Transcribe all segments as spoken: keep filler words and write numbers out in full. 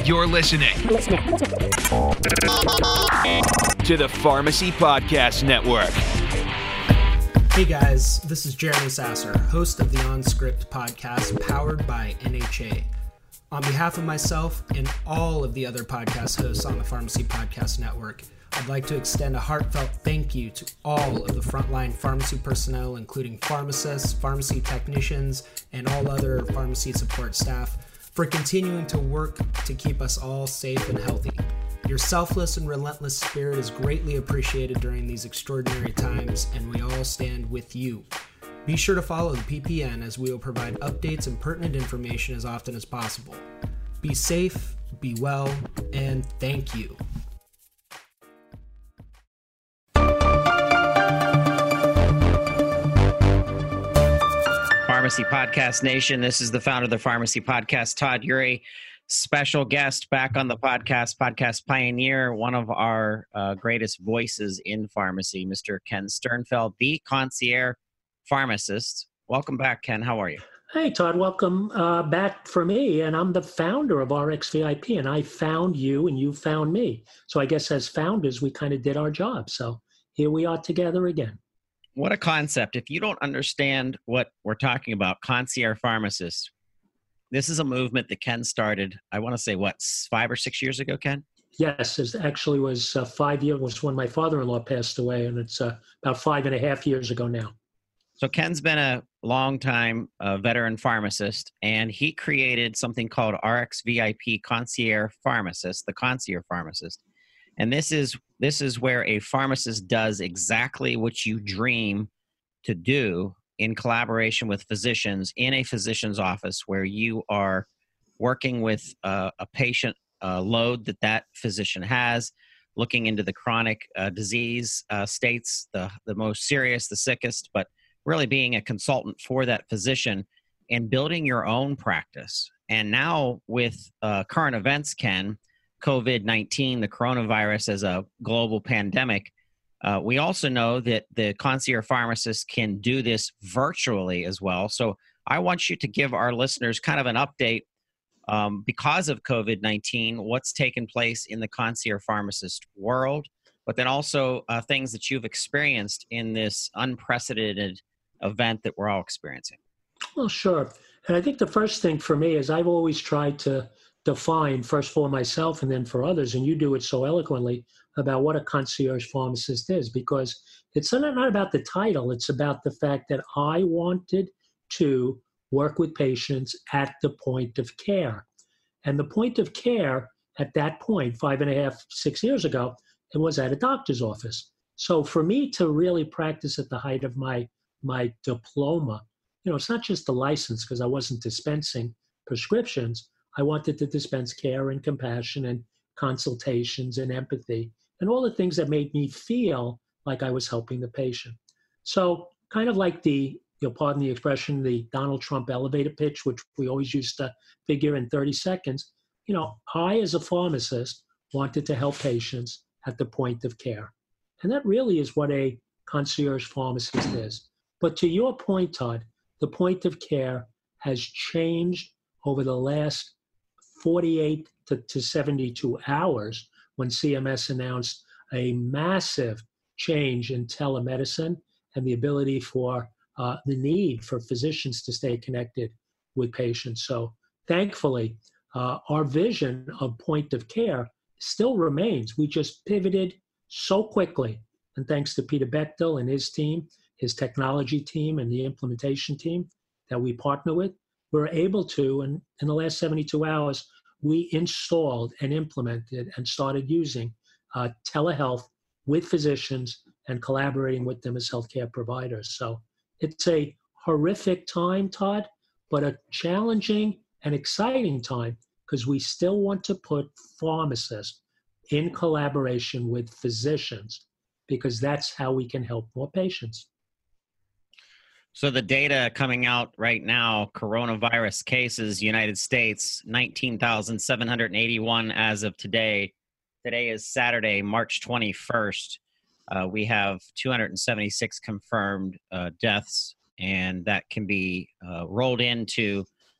You're listening to the Pharmacy Podcast Network. Hey guys, this is Jeremy Sasser, host of the OnScript podcast powered by N H A. On behalf of myself and all of the other podcast hosts on the Pharmacy Podcast Network, I'd like to extend a heartfelt thank you to all of the frontline pharmacy personnel, including pharmacists, pharmacy technicians, and all other pharmacy support staff, for continuing to work to keep us all safe and healthy. Your selfless and relentless spirit is greatly appreciated during these extraordinary times, and we all stand with you. Be sure to follow the P P N as we will provide updates and pertinent information as often as possible. Be safe, be well, and thank you. Pharmacy Podcast Nation. This is the founder of the Pharmacy Podcast, Todd Eury, special guest back on the podcast, podcast pioneer, one of our uh, greatest voices in pharmacy, Mister Ken Sternfeld, the concierge pharmacist. Welcome back, Ken. How are you? Hey, Todd. Welcome uh, back for me. And I'm the founder of R X V I P, and I found you and you found me. So I guess as founders, we kind of did our job. So here we are together again. What a concept. If you don't understand what we're talking about, concierge pharmacist, this is a movement that Ken started, I want to say, what, five or six years ago, Ken? Yes, it actually was uh, five years, was when my father-in-law passed away, and it's uh, about five and a half years ago now. So Ken's been a long-time uh, veteran pharmacist, and he created something called R X V I P Concierge Pharmacist, the concierge pharmacist. And this is this is where a pharmacist does exactly what you dream to do in collaboration with physicians in a physician's office, where you are working with uh, a patient uh, load that that physician has, looking into the chronic uh, disease uh, states, the, the most serious, the sickest, but really being a consultant for that physician and building your own practice. And now with uh, current events, Ken, COVID nineteen, the coronavirus as a global pandemic, uh, we also know that the concierge pharmacist can do this virtually as well. So I want you to give our listeners kind of an update um, because of COVID nineteen, what's taken place in the concierge pharmacist world, but then also uh, things that you've experienced in this unprecedented event that we're all experiencing. Well, sure. And I think the first thing for me is I've always tried to define, first for myself and then for others, and you do it so eloquently, about what a concierge pharmacist is, because it's not, not about the title, it's about the fact that I wanted to work with patients at the point of care. And the point of care at that point, five and a half, six years ago, it was at a doctor's office. So for me to really practice at the height of my, my diploma, you know, it's not just the license, because I wasn't dispensing prescriptions. I wanted to dispense care and compassion and consultations and empathy and all the things that made me feel like I was helping the patient. So kind of like the, you'll pardon the expression, the Donald Trump elevator pitch, which we always used to figure in thirty seconds, you know, I as a pharmacist wanted to help patients at the point of care. And that really is what a concierge pharmacist is. But to your point, Todd, the point of care has changed over the last forty-eight to seventy-two hours, when C M S announced a massive change in telemedicine and the ability for uh, the need for physicians to stay connected with patients. So thankfully, uh, our vision of point of care still remains. We just pivoted so quickly. And thanks to Peter Bechtel and his team, his technology team and the implementation team that we partner with, we're able to, and in the last seventy-two hours, we installed and implemented and started using uh, telehealth with physicians and collaborating with them as healthcare providers. So it's a horrific time, Todd, but a challenging and exciting time, because we still want to put pharmacists in collaboration with physicians, because that's how we can help more patients. So the data coming out right now, coronavirus cases, United States, nineteen thousand seven hundred eighty-one as of today. Today is Saturday, March twenty-first. Uh, we have two hundred seventy-six confirmed uh, deaths, and that can be uh, rolled into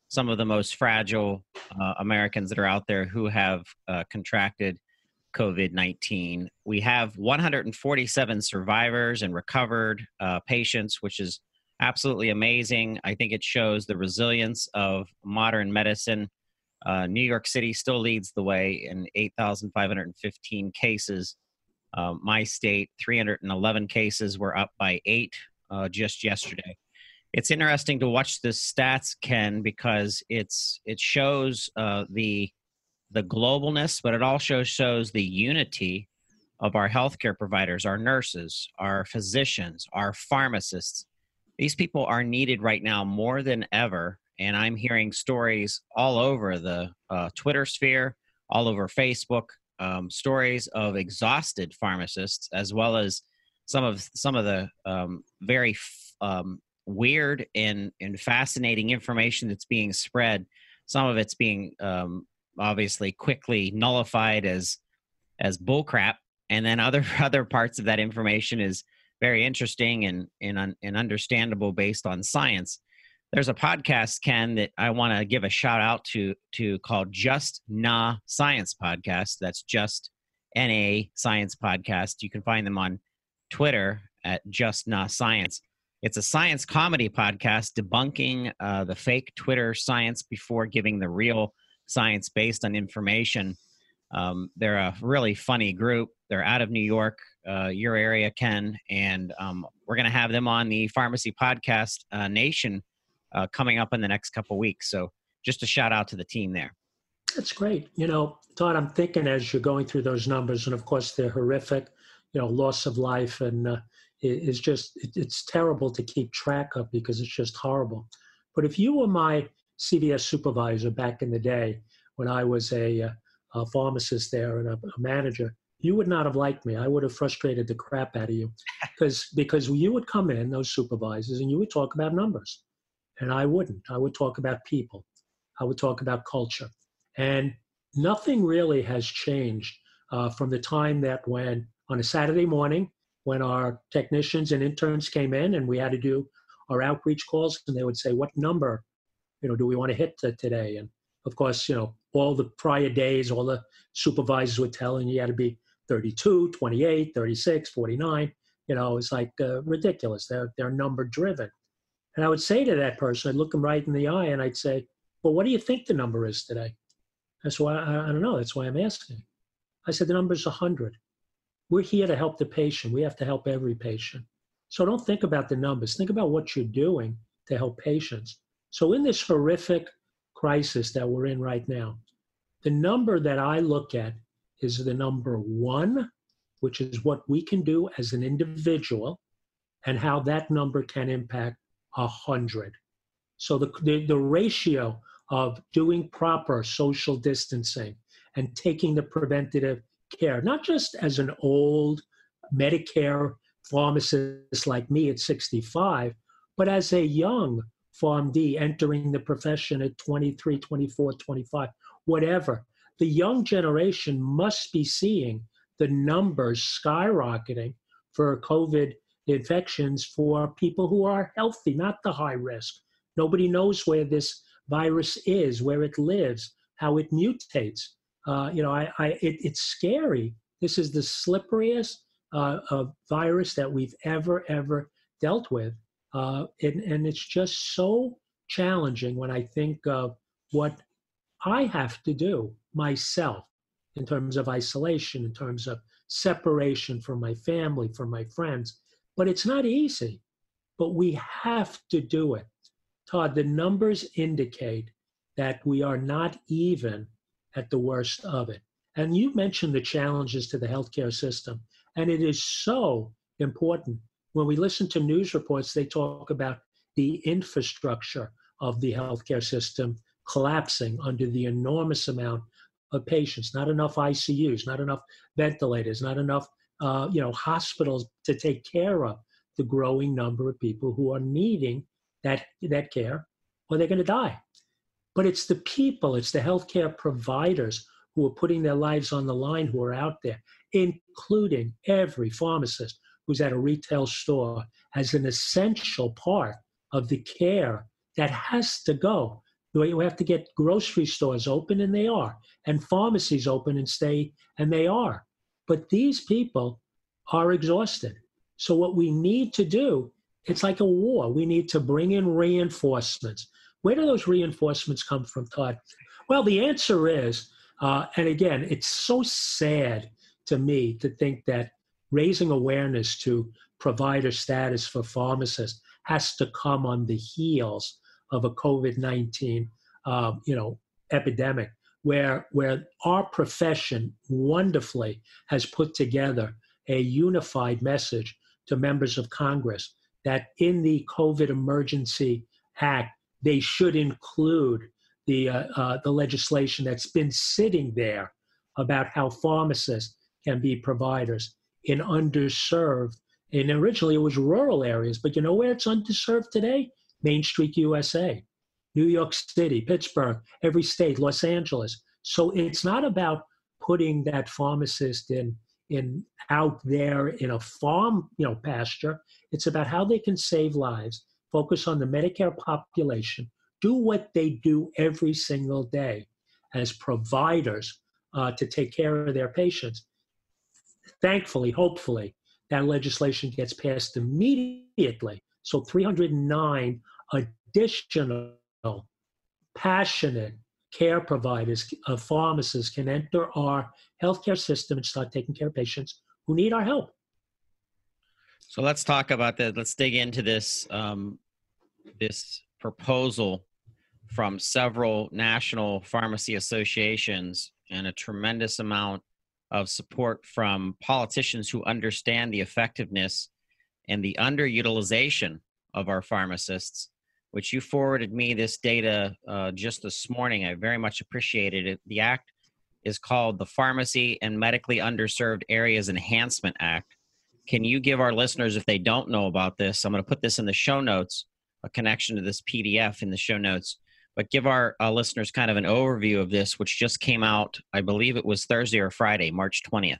some of the most fragile uh, Americans that are out there who have uh, contracted COVID nineteen. We have one hundred forty-seven survivors and recovered uh, patients, which is absolutely amazing. I think it shows the resilience of modern medicine. Uh, New York City still leads the way in eight thousand five hundred fifteen cases. Uh, my state, three hundred eleven cases, were up by eight uh, just yesterday. It's interesting to watch the stats, Ken, because it's it shows uh, the the globalness, but it also shows the unity of our healthcare providers, our nurses, our physicians, our pharmacists. These people are needed right now more than ever, and I'm hearing stories all over the uh, Twitter sphere, all over Facebook, um, stories of exhausted pharmacists, as well as some of some of the um, very um, weird and, and fascinating information that's being spread. Some of it's being um, obviously quickly nullified as as bullcrap, and then other other parts of that information is very interesting and and, and understandable based on science. There's a podcast, Ken, that I want to give a shout out to to called Just Nah Science Podcast. That's Just N A Science Podcast. You can find them on Twitter at Just Nah Science. It's a science comedy podcast debunking uh, the fake Twitter science before giving the real science based on information. Um, they're a really funny group. They're out of New York, uh, your area, Ken, and um, we're going to have them on the Pharmacy Podcast uh, Nation uh, coming up in the next couple weeks. So just a shout out to the team there. That's great. You know, Todd, I'm thinking as you're going through those numbers, and of course they're horrific, you know, loss of life, and uh, it, it's just, it, it's terrible to keep track of because it's just horrible. But if you were my C V S supervisor back in the day when I was a, a pharmacist there and a, a manager, you would not have liked me. I would have frustrated the crap out of you because because you would come in, those supervisors, and you would talk about numbers. And I wouldn't. I would talk about people. I would talk about culture. And nothing really has changed uh, from the time that when on a Saturday morning, when our technicians and interns came in and we had to do our outreach calls, and they would say, what number, you know, do we want to hit today? And of course, you know, all the prior days, all the supervisors would tell, and you had to be thirty-two, twenty-eight, thirty-six, forty-nine. You know, it's like uh, ridiculous. They're, they're number driven. And I would say to that person, I'd look them right in the eye and I'd say, well, what do you think the number is today? That's why, I, I don't know, that's why I'm asking. I said, the number's one hundred. We're here to help the patient. We have to help every patient. So don't think about the numbers. Think about what you're doing to help patients. So in this horrific crisis that we're in right now, the number that I look at is the number one, which is what we can do as an individual and how that number can impact a hundred. So the, the, the ratio of doing proper social distancing and taking the preventative care, not just as an old Medicare pharmacist like me at sixty-five, but as a young PharmD entering the profession at twenty-three, twenty-four, twenty-five, whatever. The young generation must be seeing the numbers skyrocketing for COVID infections for people who are healthy, not the high risk. Nobody knows where this virus is, where it lives, how it mutates. Uh, you know, I, I, it, it's scary. This is the slipperiest uh, uh, virus that we've ever, ever dealt with. Uh, and, and it's just so challenging when I think of what I have to do myself in terms of isolation, in terms of separation from my family, from my friends. But it's not easy, but we have to do it. Todd, the numbers indicate that we are not even at the worst of it. And you mentioned the challenges to the healthcare system, and it is so important. When we listen to news reports, they talk about the infrastructure of the healthcare system collapsing under the enormous amount of patients, not enough I C Us, not enough ventilators, not enough uh, you know, hospitals to take care of the growing number of people who are needing that, that care, or they're going to die. But it's the people, it's the healthcare providers who are putting their lives on the line, who are out there, including every pharmacist who's at a retail store as an essential part of the care that has to go. We we have to get grocery stores open, and they are, and pharmacies open and stay, and they are. But these people are exhausted. So what we need to do, it's like a war. We need to bring in reinforcements. Where do those reinforcements come from, Todd? Well, the answer is, uh, and again, it's so sad to me to think that raising awareness to provider status for pharmacists has to come on the heels of a COVID nineteen, um, you know, epidemic, where where our profession wonderfully has put together a unified message to members of Congress that in the COVID Emergency Act, they should include the uh, uh, the legislation that's been sitting there about how pharmacists can be providers in underserved, and originally it was rural areas, but you know where it's underserved today? Main Street U S A, New York City, Pittsburgh, every state, Los Angeles. So it's not about putting that pharmacist in in out there in a farm, you know, pasture. It's about how they can save lives, focus on the Medicare population, do what they do every single day as providers uh, to take care of their patients. Thankfully, hopefully, that legislation gets passed immediately. So three hundred nine additional passionate care providers, uh, pharmacists can enter our healthcare system and start taking care of patients who need our help. So let's talk about that. Let's dig into this um, this proposal from several national pharmacy associations and a tremendous amount of support from politicians who understand the effectiveness and the underutilization of our pharmacists, which you forwarded me this data uh, just this morning. I very much appreciated it. The act is called the Pharmacy and Medically Underserved Areas Enhancement Act. Can you give our listeners, if they don't know about this, I'm going to put this in the show notes, a connection to this P D F in the show notes, but give our uh, listeners kind of an overview of this, which just came out, I believe it was Thursday or Friday, March twentieth.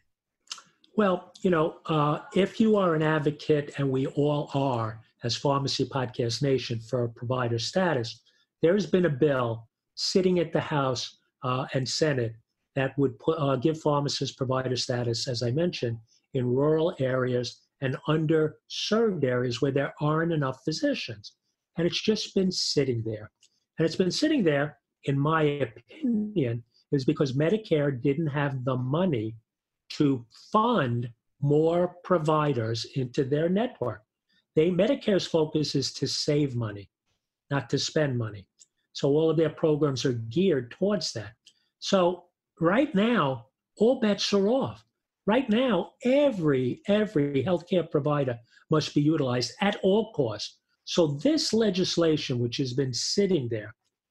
Well, you know, uh, if you are an advocate, and we all are, as Pharmacy Podcast Nation, for provider status, there's been a bill sitting at the House uh, and Senate that would put, uh, give pharmacists provider status, as I mentioned, in rural areas and underserved areas where there aren't enough physicians. And it's just been sitting there. And it's been sitting there, in my opinion, is because Medicare didn't have the money to fund more providers into their network. They, Medicare's focus is to save money, not to spend money. So all of their programs are geared towards that. So right now, all bets are off. Right now, every, every healthcare provider must be utilized at all costs. So this legislation, which has been sitting there,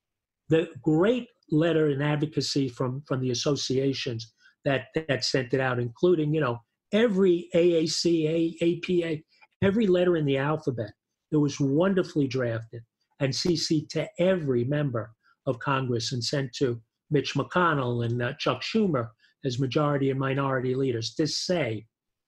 the great letter and advocacy from, from the associations that, that sent it out, including, you know, every A A C, A, APA, every letter in the alphabet, it was wonderfully drafted and C C'd to every member of Congress and sent to Mitch McConnell and uh, Chuck Schumer as majority and minority leaders to say,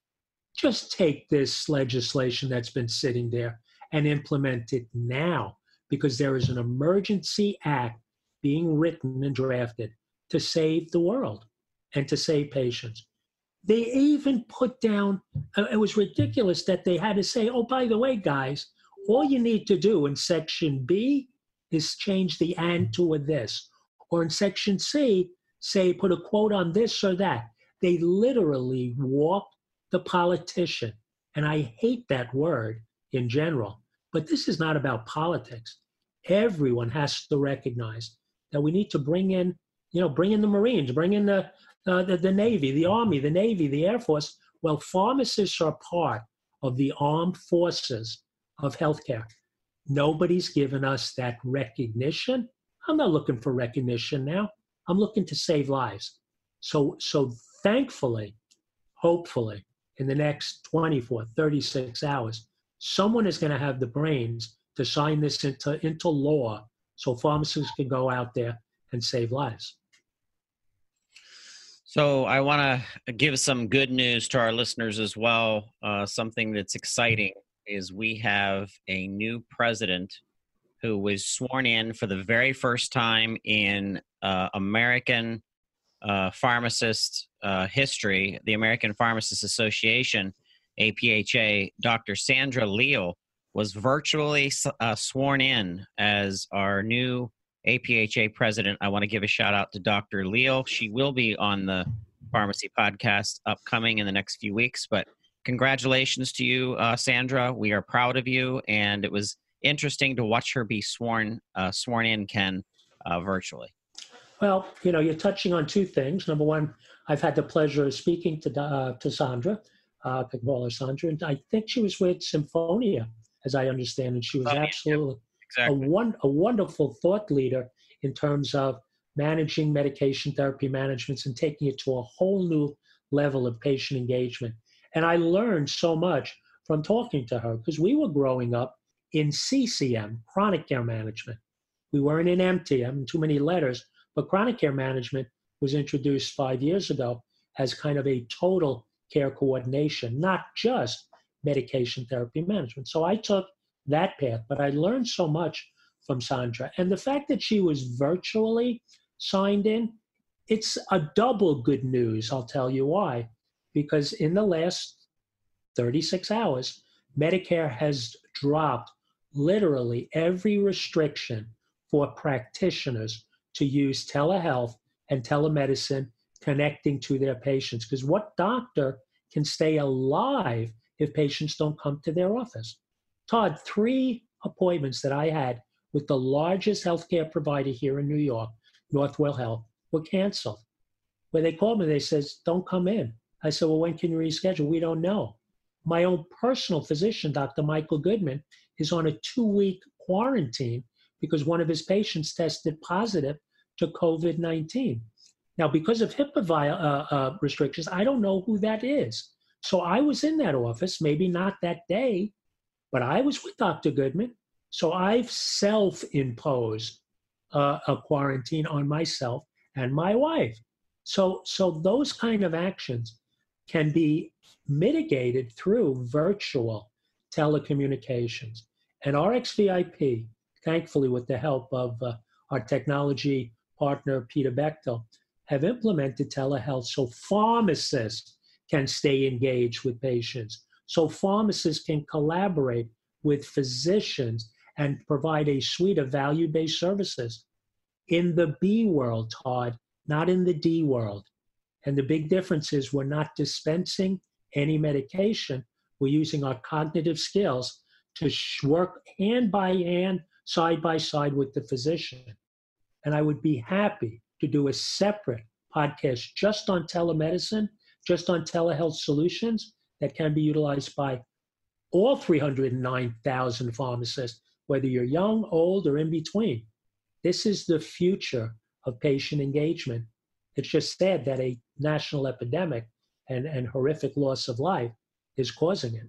just take this legislation that's been sitting there and implement it now, because there is an emergency act being written and drafted to save the world and to save patients. They even put down, uh, it was ridiculous that they had to say, oh, by the way, guys, all you need to do in Section B is change the and to a this. Or in Section C, say, put a quote on this or that. They literally walked the politician. And I hate that word in general, but this is not about politics. Everyone has to recognize that we need to bring in, you know, bring in the Marines, bring in the, uh, the, the Navy, the Army, the Navy, the Air Force. Well, pharmacists are part of the armed forces of healthcare. Nobody's given us that recognition. I'm not looking for recognition now. I'm looking to save lives. So, so thankfully, hopefully, in the next twenty-four, thirty-six hours, someone is going to have the brains to sign this into, into law so pharmacists can go out there and save lives. So I want to give some good news to our listeners as well. Uh, something that's exciting is we have a new president who was sworn in for the very first time in uh, American uh, pharmacist uh, history, the American Pharmacists Association, A P H A, Doctor Sandra Leal was virtually uh, sworn in as our new A P H A president. I want to give a shout out to Doctor Leal. She will be on the Pharmacy Podcast upcoming in the next few weeks, but congratulations to you, uh, Sandra. We are proud of you, and it was interesting to watch her be sworn uh, sworn in, Ken, uh, virtually. Well, you know, you're touching on two things. Number one, I've had the pleasure of speaking to uh, to Sandra, uh, I can call her Sandra, and I think she was with Symphonia, as I understand, and she was Oh, yeah, absolutely exactly. a, one, a wonderful thought leader in terms of managing medication therapy managements and taking it to a whole new level of patient engagement. And I learned so much from talking to her because we were growing up in C C M, chronic care management. We weren't in M T M, too many letters, but chronic care management was introduced five years ago as kind of a total care coordination, not just medication therapy management. So I took that path, but I learned so much from Sandra. And the fact that she was virtually signed in, it's a double good news. I'll tell you why. Because in the last thirty-six hours, Medicare has dropped literally every restriction for practitioners to use telehealth and telemedicine connecting to their patients. Because what doctor can stay alive if patients don't come to their office? Todd, three appointments that I had with the largest healthcare provider here in New York, Northwell Health, were canceled. When they called me, they says, don't come in. I said, well, when can you reschedule? We don't know. My own personal physician, Doctor Michael Goodman, is on a two-week quarantine because one of his patients tested positive to COVID nineteen. Now, because of HIPAA vi- uh, uh, restrictions, I don't know who that is. So I was in that office, maybe not that day, but I was with Doctor Goodman. So I've self-imposed uh, a quarantine on myself and my wife. So, so those kind of actions can be mitigated through virtual telecommunications. And R X V I P, thankfully with the help of uh, our technology partner, Peter Bechtel, have implemented telehealth so pharmacists can stay engaged with patients, so pharmacists can collaborate with physicians and provide a suite of value-based services in the B world, Todd, not in the D world. And the big difference is we're not dispensing any medication. We're using our cognitive skills to work hand by hand, side by side with the physician. And I would be happy to do a separate podcast just on telemedicine, just on telehealth solutions that can be utilized by all three hundred nine thousand pharmacists, whether you're young, old, or in between. This is the future of patient engagement. It's just sad that a national epidemic and, and horrific loss of life is causing it.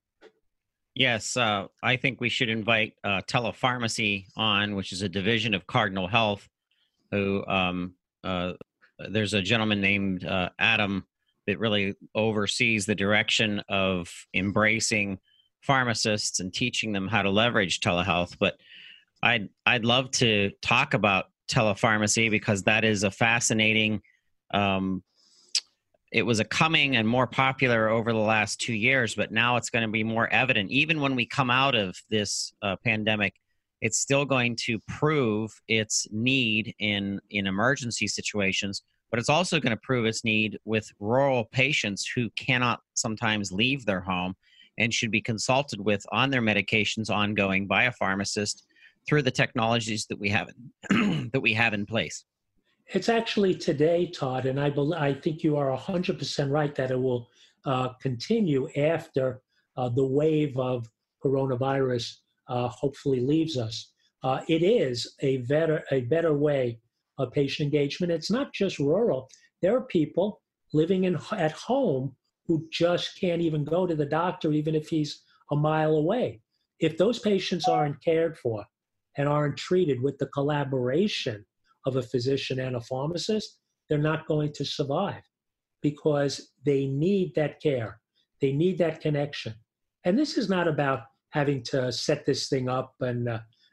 Yes, uh, I think we should invite uh, Telepharmacy on, which is a division of Cardinal Health, who um, uh, there's a gentleman named uh, Adam that really oversees the direction of embracing pharmacists and teaching them how to leverage telehealth. But I'd, I'd love to talk about telepharmacy because that is a fascinating, um, it was a coming and more popular over the last two years, but now it's going to be more evident. Even when we come out of this uh, pandemic, it's still going to prove its need in, in emergency situations, but it's also going to prove its need with rural patients who cannot sometimes leave their home and should be consulted with on their medications ongoing by a pharmacist through the technologies that we have in, that we have in place. It's actually today, Todd, and I believe, I think you are one hundred percent right that it will uh, continue after uh, the wave of coronavirus uh, hopefully leaves us. Uh, it is a better, a better way of patient engagement. It's not just rural. There are people living in, at home who just can't even go to the doctor, even if he's a mile away. If those patients aren't cared for and aren't treated with the collaboration of a physician and a pharmacist, they're not going to survive because they need that care. They need that connection. And this is not about having to set this thing up and uh,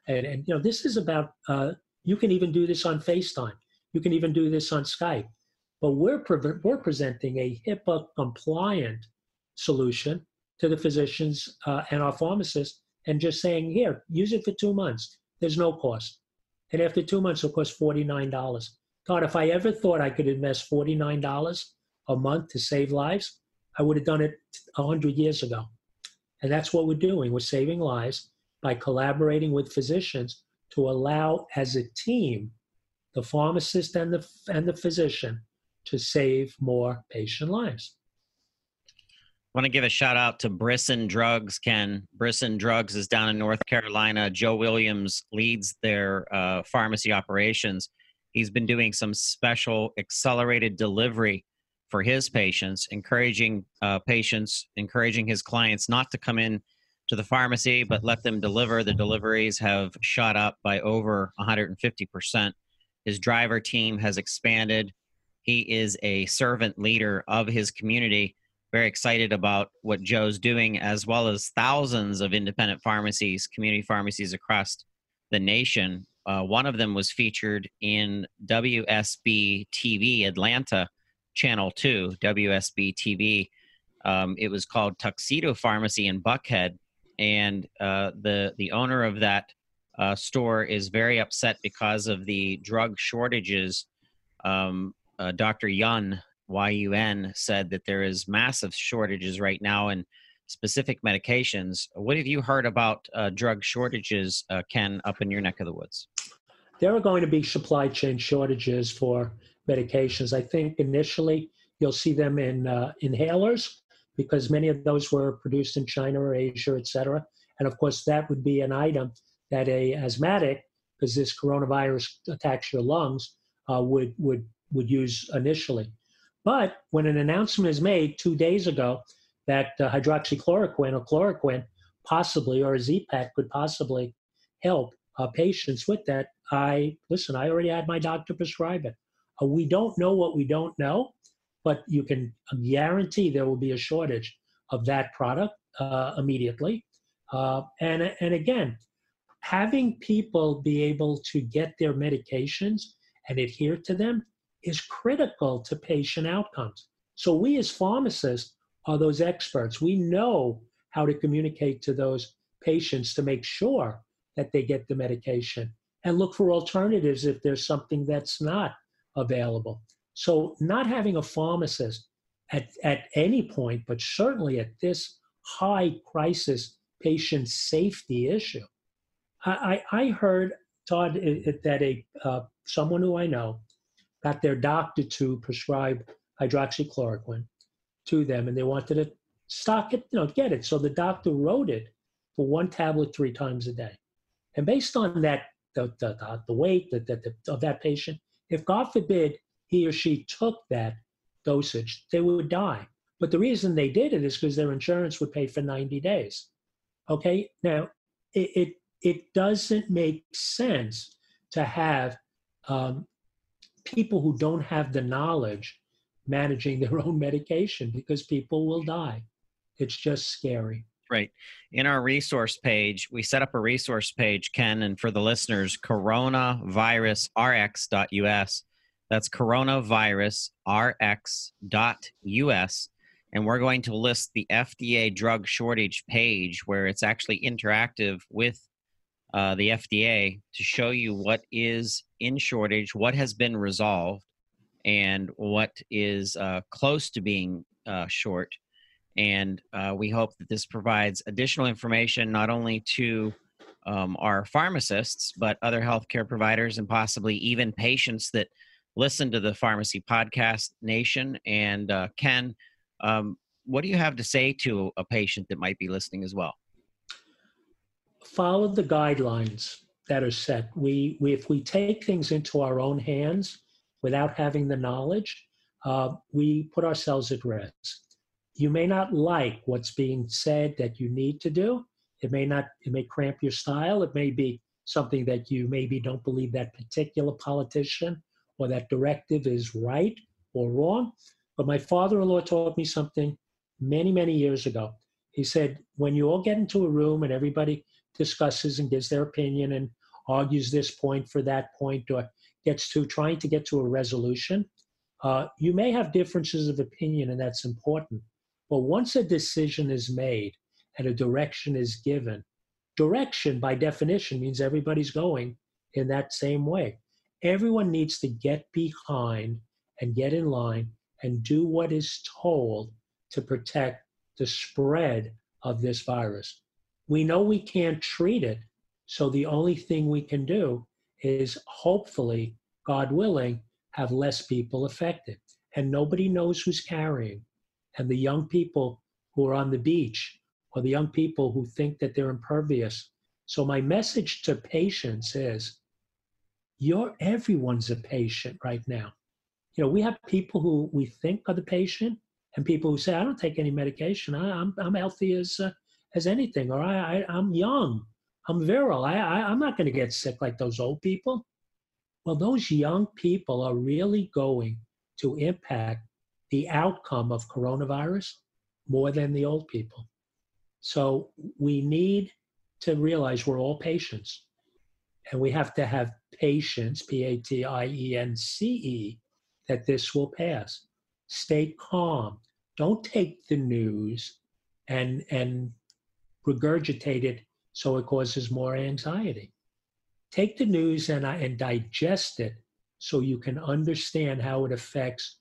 And, and you know, this is about, uh, you can even do this on FaceTime. You can even do this on Skype. But we're, pre- we're presenting a HIPAA compliant solution to the physicians uh, and our pharmacists and just saying, here, use it for two months. There's no cost. And after two months, it'll cost forty-nine dollars. God, if I ever thought I could invest forty-nine dollars a month to save lives, I would have done it one hundred years ago. And that's what we're doing. We're saving lives by collaborating with physicians to allow, as a team, the pharmacist and the, and the physician to save more patient lives. I want to give a shout out to Brisson Drugs, Ken. Brisson Drugs is down in North Carolina. Joe Williams leads their uh, pharmacy operations. He's been doing some special accelerated delivery for his patients, encouraging uh, patients, encouraging his clients not to come in to the pharmacy, but let them deliver. The deliveries have shot up by over one hundred fifty percent. His driver team has expanded. He is a servant leader of his community. Very excited about what Joe's doing, as well as thousands of independent pharmacies, community pharmacies across the nation. Uh, one of them was featured in W S B T V Atlanta, Channel two, W S B T V. Um, it was called Tuxedo Pharmacy in Buckhead, and uh, the the owner of that uh, store is very upset because of the drug shortages. Um, uh, Doctor Yun, Y U N, said that there is massive shortages right now in specific medications. What have you heard about uh, drug shortages, uh, Ken, up in your neck of the woods? There are going to be supply chain shortages for medications. I think initially you'll see them in uh, inhalers, because many of those were produced in China or Asia, et cetera. And of course, that would be an item that a asthmatic, because this coronavirus attacks your lungs, uh, would, would, would use initially. But when an announcement is made two days ago that uh, hydroxychloroquine or chloroquine possibly, or a Z-Pak could possibly help uh, patients with that, I, listen, I already had my doctor prescribe it. Uh, we don't know what we don't know, but you can guarantee there will be a shortage of that product uh, immediately. Uh, and, and again, having people be able to get their medications and adhere to them is critical to patient outcomes. So we as pharmacists are those experts. We know how to communicate to those patients to make sure that they get the medication and look for alternatives if there's something that's not available. So not having a pharmacist at, at any point, but certainly at this high crisis patient safety issue. I, I, I heard, Todd, that a uh, someone who I know got their doctor to prescribe hydroxychloroquine to them, and they wanted to stock it, you know, get it. So the doctor wrote it for one tablet three times a day. And based on that, the, the, the weight the, the, the, of that patient, if God forbid he or she took that dosage, they would die. But the reason they did it is because their insurance would pay for ninety days. Okay, now it it, it doesn't make sense to have um, people who don't have the knowledge managing their own medication, because people will die. It's just scary. Right. In our resource page, we set up a resource page, Ken, and for the listeners, coronavirus r x dot u s. That's coronavirus r x dot u s. And we're going to list the F D A drug shortage page, where it's actually interactive with uh, the F D A to show you what is in shortage, what has been resolved, and what is uh, close to being uh, short. And uh, we hope that this provides additional information not only to um, our pharmacists, but other healthcare providers and possibly even patients that listen to the Pharmacy Podcast Nation. And uh, Ken, um, what do you have to say to a patient that might be listening as well? Follow the guidelines that are set. We, we if we take things into our own hands without having the knowledge, uh, we put ourselves at risk. You may not like what's being said that you need to do. It may not, it may cramp your style. It may be something that you maybe don't believe that particular politician or that directive is right or wrong. But my father-in-law taught me something many, many years ago. He said, when you all get into a room and everybody discusses and gives their opinion and argues this point for that point, or gets to trying to get to a resolution. Uh, you may have differences of opinion, and that's important. But once a decision is made and a direction is given, direction by definition means everybody's going in that same way. Everyone needs to get behind and get in line and do what is told to protect the spread of this virus. We know we can't treat it, so the only thing we can do is hopefully, God willing, have less people affected. And nobody knows who's carrying. And the young people who are on the beach, or the young people who think that they're impervious. So my message to patients is, you're everyone's a patient right now. You know, we have people who we think are the patient, and people who say, I don't take any medication. I, I'm I'm healthy as uh, as anything, or I, I I'm young, I'm virile. I, I I'm not going to get sick like those old people. Well, those young people are really going to impact the outcome of coronavirus more than the old people. So we need to realize we're all patients, and we have to have patience, P A T I E N C E, that this will pass. Stay calm. Don't take the news and, and regurgitate it so it causes more anxiety. Take the news and, and digest it so you can understand how it affects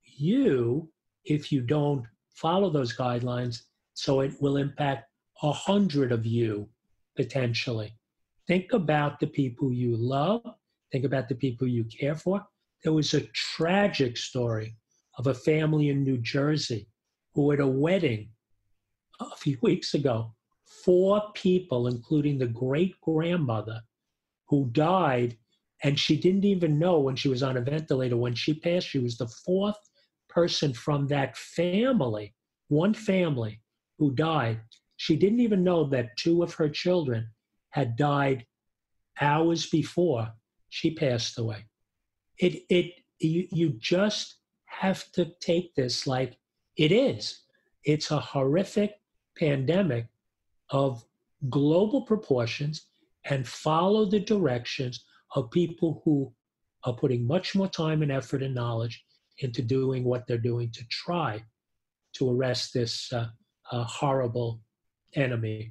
you if you don't follow those guidelines, so it will impact a hundred of you potentially. Think about the people you love. Think about the people you care for. There was a tragic story of a family in New Jersey who at a wedding a few weeks ago, four people, including the great-grandmother, who died, and she didn't even know when she was on a ventilator. When she passed, she was the fourth person from that family, one family, who died. She didn't even know that two of her children had died hours before she passed away. It, it, you, you just have to take this like it is. It's a horrific pandemic of global proportions, and follow the directions of people who are putting much more time and effort and knowledge into doing what they're doing to try to arrest this uh, uh, horrible enemy.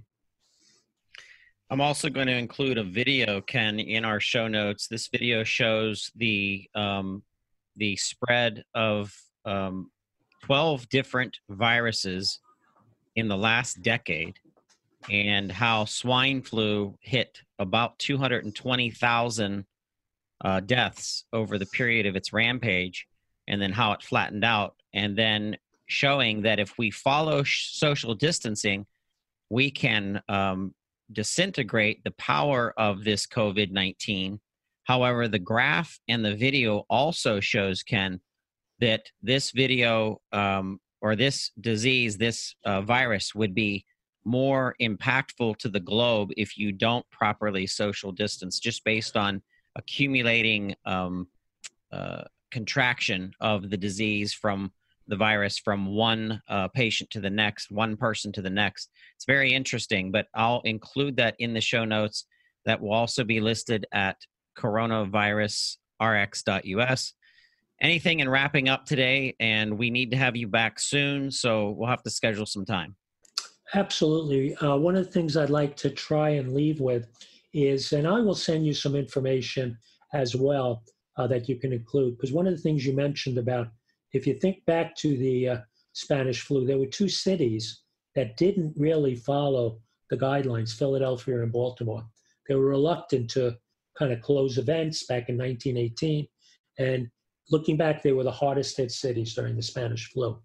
I'm also going to include a video, Ken, in our show notes. This video shows the um, the spread of um, twelve different viruses in the last decade, and how swine flu hit about two hundred twenty thousand uh, deaths over the period of its rampage, and then how it flattened out, and then showing that if we follow sh- social distancing, we can um, disintegrate the power of this COVID nineteen. However, the graph and the video also shows, Ken, that this video um, or this disease, this uh, virus would be more impactful to the globe if you don't properly social distance, just based on accumulating um, uh, contraction of the disease from the virus from one uh, patient to the next, one person to the next. It's very interesting, but I'll include that in the show notes. That will also be listed at coronavirus r x dot u s. Anything in wrapping up today, and we need to have you back soon, so we'll have to schedule some time. Absolutely. Uh, one of the things I'd like to try and leave with is, and I will send you some information as well uh, that you can include, because one of the things you mentioned about, if you think back to the uh, Spanish flu, there were two cities that didn't really follow the guidelines, Philadelphia and Baltimore. They were reluctant to kind of close events back in nineteen eighteen. And looking back, they were the hardest hit cities during the Spanish flu.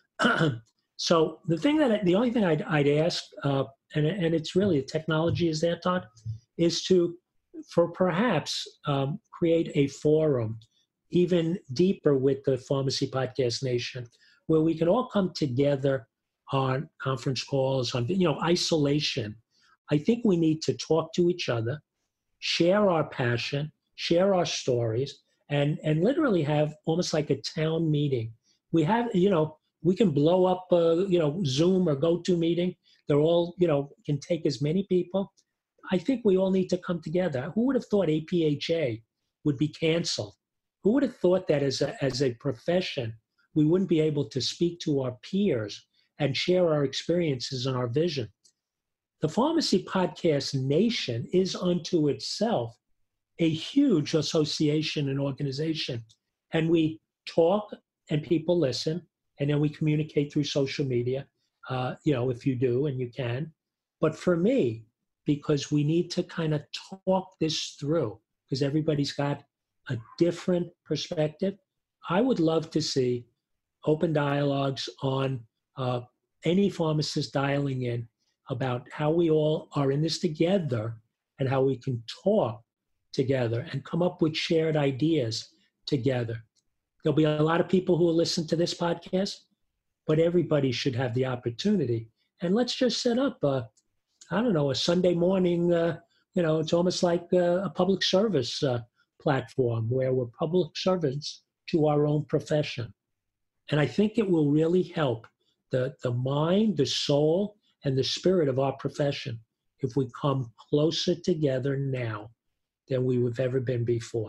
So the thing that, I, the only thing I'd, I'd ask, uh, and, and it's really technology is there, Todd, is to, for perhaps um, create a forum even deeper with the Pharmacy Podcast Nation, where we can all come together on conference calls, on, you know, isolation. I think we need to talk to each other, share our passion, share our stories, and, and literally have almost like a town meeting. We have, you know, we can blow up, uh, you know, Zoom or GoToMeeting. They're all, you know, can take as many people. I think we all need to come together. Who would have thought A P H A would be canceled? Who would have thought that as a, as a profession, we wouldn't be able to speak to our peers and share our experiences and our vision? The Pharmacy Podcast Nation is unto itself a huge association and organization. And we talk and people listen, and then we communicate through social media, uh, you know, if you do and you can. But for me, because we need to kind of talk this through, because everybody's got a different perspective, I would love to see open dialogues on uh, any pharmacist dialing in about how we all are in this together and how we can talk together and come up with shared ideas together. There'll be a lot of people who will listen to this podcast, but everybody should have the opportunity. And let's just set up, a, I don't know, a Sunday morning, uh, you know, it's almost like a, a public service uh, platform where we're public servants to our own profession. And I think it will really help the, the mind, the soul, and the spirit of our profession if we come closer together now than we have ever been before.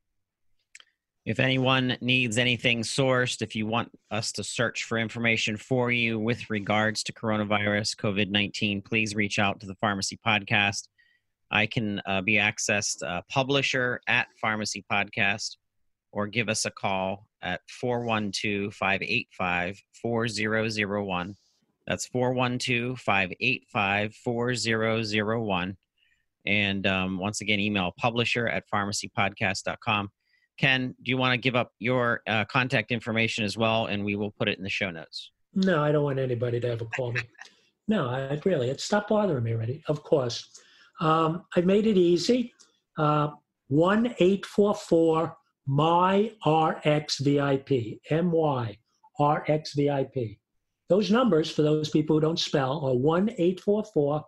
If anyone needs anything sourced, if you want us to search for information for you with regards to coronavirus, COVID nineteen, please reach out to the Pharmacy Podcast. I can uh, be accessed uh, publisher at Pharmacy Podcast, or give us a call at four one two, five eight five, four zero zero one. That's four one two, five eight five, four zero zero one. And um, once again, email publisher at pharmacy podcast dot com. Ken, do you want to give up your uh, contact information as well, and we will put it in the show notes? No, I don't want anybody to ever call me. No, I really, it stopped bothering me already, of course. Um, I made it easy. Uh, one eight four four M Y R X V I P, M Y R X V I P. Those numbers, for those people who don't spell, are one eight four four,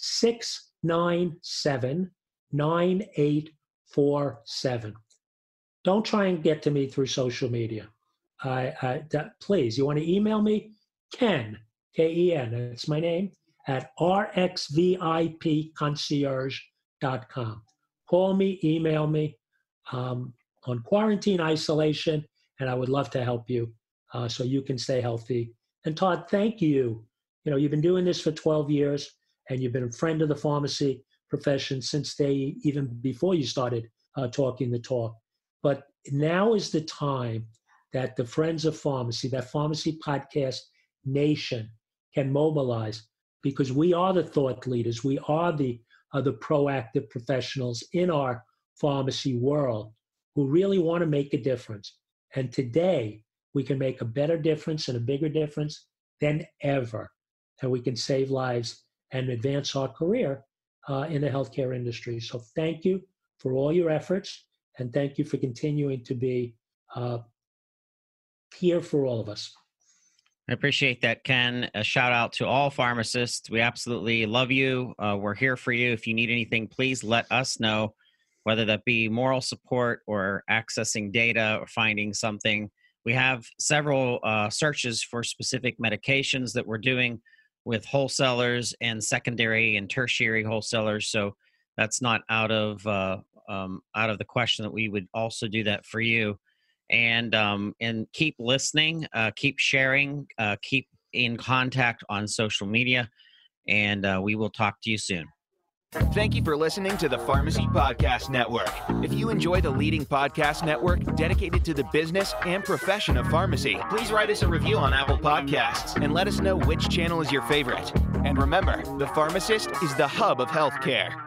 six nine seven, nine eight four seven. Don't try and get to me through social media. I, I, that, please, you want to email me? Ken, K E N, that's my name, at R X V I P concierge dot com. Call me, email me. Um, on quarantine isolation, and I would love to help you uh, so you can stay healthy. And Todd, thank you. You know, you've been doing this for twelve years, and you've been a friend of the pharmacy profession since they, even before you started uh, talking the talk. But now is the time that the Friends of Pharmacy, that Pharmacy Podcast Nation, can mobilize, because we are the thought leaders. We are the, uh, the proactive professionals in our pharmacy world who really want to make a difference. And today, we can make a better difference and a bigger difference than ever. And we can save lives and advance our career uh, in the healthcare industry. So thank you for all your efforts. And thank you for continuing to be uh, here for all of us. I appreciate that, Ken. A shout out to all pharmacists. We absolutely love you. Uh, we're here for you. If you need anything, please let us know, whether that be moral support or accessing data or finding something. We have several uh, searches for specific medications that we're doing with wholesalers and secondary and tertiary wholesalers. So that's not out of uh, um, out of the question that we would also do that for you. And um, and keep listening, uh, keep sharing, uh, keep in contact on social media, and uh, we will talk to you soon. Thank you for listening to the Pharmacy Podcast Network. If you enjoy the leading podcast network dedicated to the business and profession of pharmacy, please write us a review on Apple Podcasts and let us know which channel is your favorite. And remember, The Pharmacist is the hub of healthcare.